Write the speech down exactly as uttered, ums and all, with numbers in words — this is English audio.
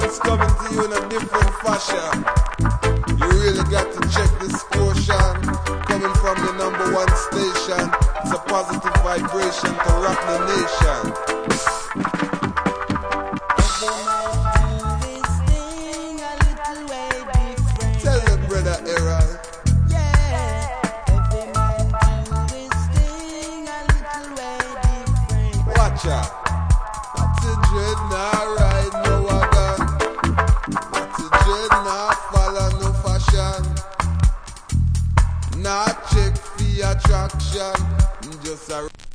sounds coming to you in a different fashion. You really got to check this quotient. Coming from the number one station, it's a positive vibration to rock the nation. Tell them, brother Errol. Watch out. What's a dread now ride no wagon? What's a dread now follow no fashion? Not check the attraction, just a